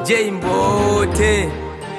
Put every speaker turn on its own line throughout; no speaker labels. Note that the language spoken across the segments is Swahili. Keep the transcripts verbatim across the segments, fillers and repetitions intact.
J Mbote.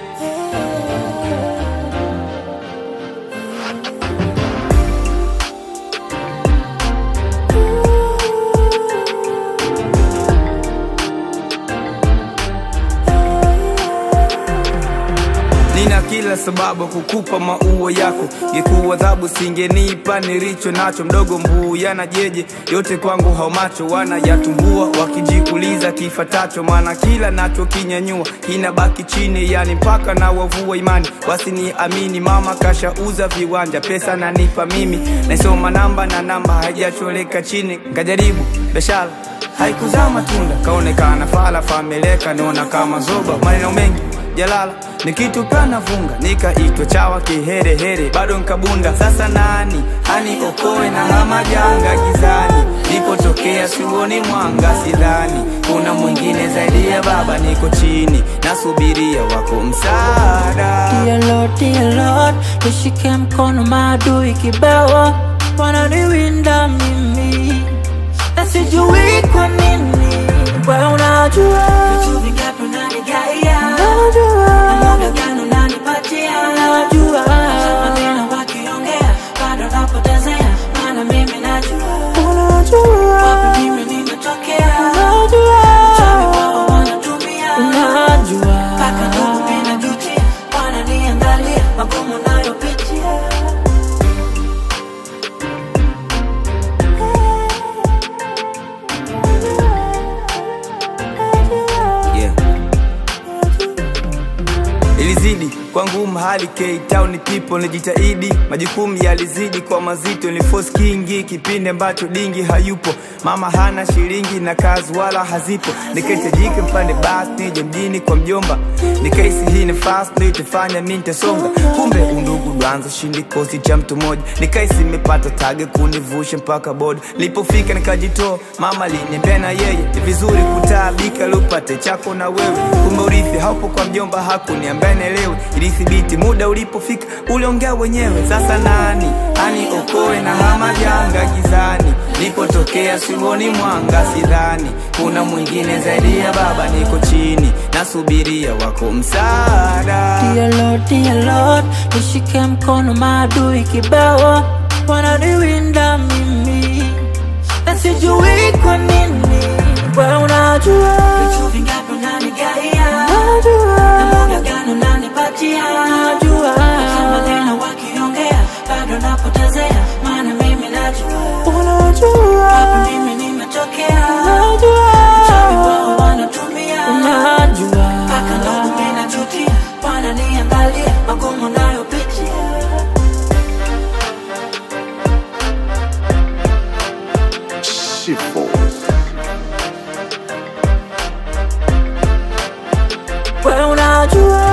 Nina kila sababu kukupa maua yako, ngekuwa adhabu singenipa nilicho nacho. Mdogo mbuu yana jeje yote kwangu haumacho, wana yatumbua wakijikuliza kifatacho. Maana kila nacho kinyanyua kinabaki chini, yani mpaka na wavua imani wasiniamini. Mama kasha uza viwanja, pesa nanipa mimi, naisoma namba na namba haijacholeka chini. Ngajaribu biashara haikuzaa matunda, kaonekana fala fameleka niona kama zoba. Maneno mengi jalala nikitupa navunga, nikaitwa chawa kihere here bado nkabunda. Sasa nani hani okoe na hama janga gizani, nipotokea siuoni mwanga sidhani kuna mwingine zaidi ya baba. Niko chini nasubiria wako msaada.
Dear Lord, dear Lord, nishike mkono maadui kibao wananiwinda mimi, na sijui kwa nini. Wewe unajua vitu vingapi unanigaia, unajua muda gani unanipatia, unajua maneno wakiongea bado napotezea, maana mimi najua, unajua wapi mimi nimetokea, unajua chawi wao wanatumia, unajua mpaka ndugu mimi najutia, wananiangalia magumu nayopitia.
Ilizidi kwangu mahali K Town people nijitahidi, majukumu yalizidi kwa mazito, ni force kingi kipinde ambacho dingi hayupo. Mama hana shilingi na kazi wala hazipo, nikaitajika mpande basi nije mjini kwa mjomba. Nikaisi hii ni fast ndio itafanya mimi nitasonga, kumbe undugu duanza shindi kosi cha mtu mmoja. Nikaisi nimepata tage kunivusha mpaka boda, nilipofika nikajitoa mama linipenda yeye. Ni vizuri kutabika lupate chako na wewe, kumbe urithi hapo kwa mjomba hakuniambia nielewe. Ilithibiti muda ulipofika uliongea wenyewe. Sasa nani ani okoe na hama janga gizani, nipotokea siuoni mwanga sidhani kuna mwingine zaidi ya baba. Niko chini nasubiria wako msaada.
Dear Lord, dear Lord, nishike mkono maadui kibao wananiwinda mimi, na sijui kwa nini. Wewe unajua vitu vingapi unanigaia, unajua muda gani unanipatia, unajua maneno wakiongea bado napotezea, maana mimi najua, unajua wapi mimi nimetokea, unajua chawi wao wanatumia, unajua mpaka ndugu mimi najutia, wananiangalia magumu nayopitia.
Shifo.
Wewe unajua